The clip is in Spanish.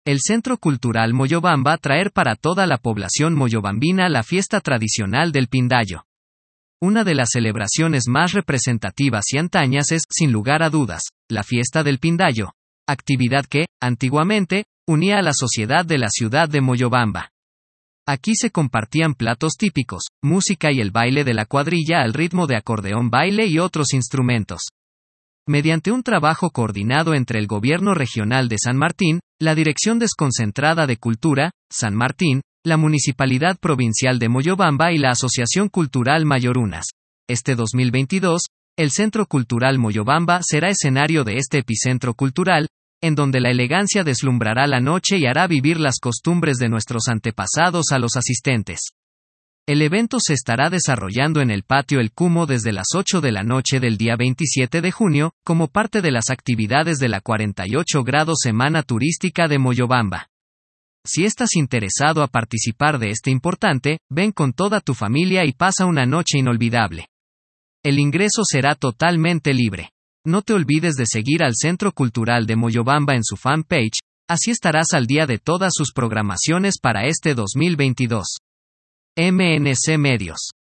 El Centro Cultural Moyobamba traer para toda la población moyobambina la fiesta tradicional del Pindayo. Una de las celebraciones más representativas y antañas es, sin lugar a dudas, la fiesta del Pindayo, actividad que, antiguamente, unía a la sociedad de la ciudad de Moyobamba. Aquí se compartían platos típicos, música y el baile de la cuadrilla al ritmo de acordeón, baile y otros instrumentos. Mediante un trabajo coordinado entre el Gobierno Regional de San Martín, la Dirección Desconcentrada de Cultura, San Martín, la Municipalidad Provincial de Moyobamba y la Asociación Cultural Mayorunas. Este 2022, el Centro Cultural Moyobamba será escenario de este epicentro cultural, en donde la elegancia deslumbrará la noche y hará vivir las costumbres de nuestros antepasados a los asistentes. El evento se estará desarrollando en el Patio El Cumo desde las 8 de la noche del día 27 de junio, como parte de las actividades de la 48 grados Semana Turística de Moyobamba. Si estás interesado a participar de este importante, ven con toda tu familia y pasa una noche inolvidable. El ingreso será totalmente libre. No te olvides de seguir al Centro Cultural de Moyobamba en su fanpage, así estarás al día de todas sus programaciones para este 2022. MNC Medios.